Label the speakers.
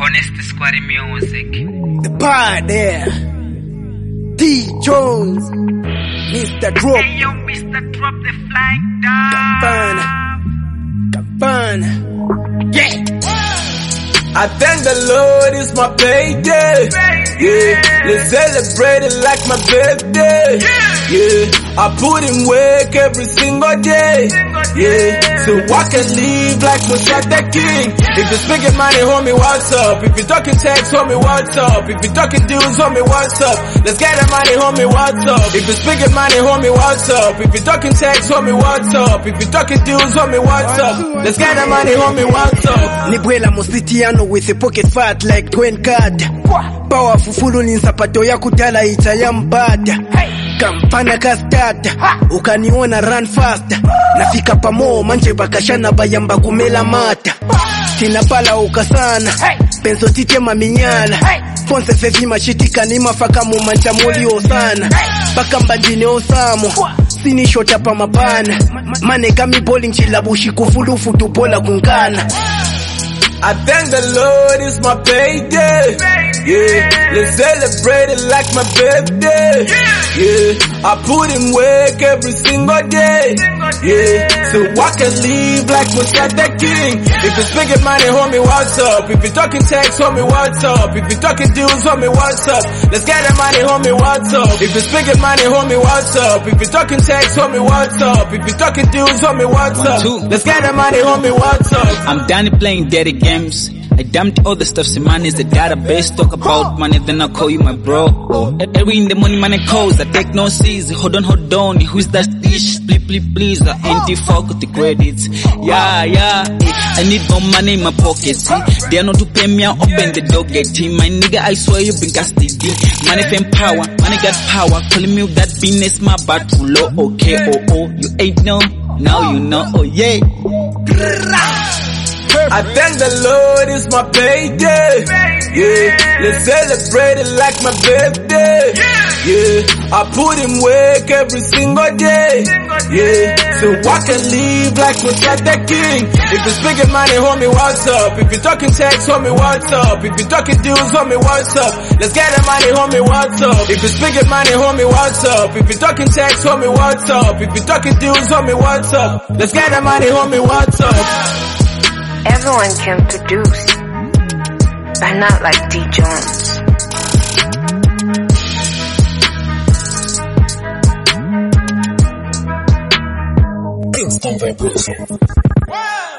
Speaker 1: Honest Squad Music.
Speaker 2: The part there. D. Jones. Mr. Drop.
Speaker 1: Hey yo, Mr. Drop the flying dog.
Speaker 2: Campana. Yeah.
Speaker 3: I thank the Lord, it's my payday. Yeah, let's celebrate it like my birthday. Yeah, I put in work every single day. Yeah, so I can live like Moshe the King. If you're speaking money, homie, what's up? If you're talking text, homie, what's up? If you're talking deals, homie, what's up? Let's get the money, homie, what's up? If you're speaking money, homie, what's up? If you're talking text, homie, what's up? If you're talking deals, homie, what's up? Let's get the money, homie, what's up?
Speaker 2: Nibuela Mositiano with a pocket fat like Dwayne Card. Powerful fulu ni nsapato ya kutala itayambada. Kampana kastata, ukaniona run fast. Nafika pamo manje bakashana bayamba kumela mata. Tinapala ukasana, penso tite maminyala. Fonse fevi mashitika ni mafaka mumanja muli osana. Baka mbandine osamo, sini shota pa mapana. Mane kami bowling chilabushi kufulufu tupola kunkana.
Speaker 3: I thank the Lord, it's my payday. Yeah, let's celebrate it like my birthday. Yeah, I put in work every single day. Yeah, so I can live like Moshe the King. If you're speaking money, homie, what's up? If you're talking text, homie, what's up? If you're talking deals, homie, what's up? Let's get the money, homie, what's up? If you're speaking money, homie, what's up? If you're talking text, homie, what's up? If you're talking deals, homie, what's up? Let's get the money, homie, what's up?
Speaker 4: I'm done playing dirty games. I dumped all the stuff, so man is the database. Talk about money, then I call you my bro. Every in the morning, money calls, I take no C's. Hold on, who's that dish? Please, I ain't fuck with the credits. Yeah, I need more money in my pockets. They are not to pay me, I'll open the door, get him. My nigga, I swear you been custody. Money fame power, money got power. Calling me that business, my battle low. Okay, you ain't know, now you know, oh yeah.
Speaker 3: I thank the Lord, it's my payday. Yeah, let's celebrate it like my birthday. Yeah, I put in work every single day. Yeah, so I can live like Moshe the King. If you're speaking money, homie, what's up? If you're talking text, homie, what's up? If you're talking deals, homie, what's up? Let's get the money, homie, what's up? If you're speaking money, homie, what's up? If you're talking text, homie, what's up? If you're talking deals, homie, what's up? Let's get the money, homie, what's up?
Speaker 5: Everyone can produce, but not like D. Jones.
Speaker 6: Instant vibration.